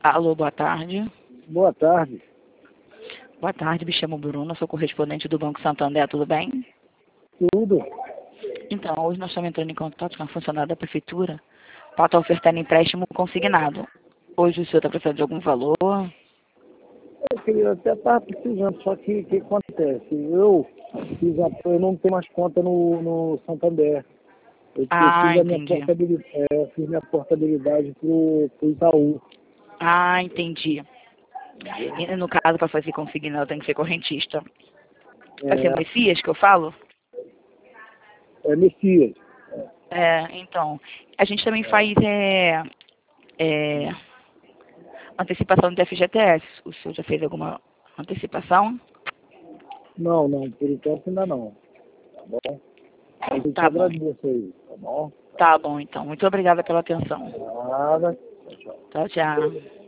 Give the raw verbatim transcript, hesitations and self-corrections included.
Alô, boa tarde. Boa tarde. Boa tarde, me chamo Bruna, sou correspondente do Banco Santander, tudo bem? Tudo? Então, hoje nós estamos entrando em contato com a funcionária da prefeitura para estar ofertando empréstimo consignado. Hoje o senhor está precisando de algum valor? Eu queria até estar precisando, só que o que acontece? Eu, fiz a, eu não tenho mais conta no, no Santander. Eu, eu Ah, fiz a minha entendi. portabilidade, é, eu fiz minha portabilidade pro, pro Itaú. Ah, entendi. E no caso, para fazer consignado, tem que ser correntista. Vai ser É, Messias que eu falo? é Messias. É, então, a gente também faz é, é, antecipação do F G T S. O senhor já fez alguma antecipação? Não, não, por enquanto ainda não. Tá bom? Mas eu te Tá bom. agradeço aí, tá bom? Tá bom, então. Muito obrigada pela atenção. Nada. Tchau, tchau. Tchau, tchau.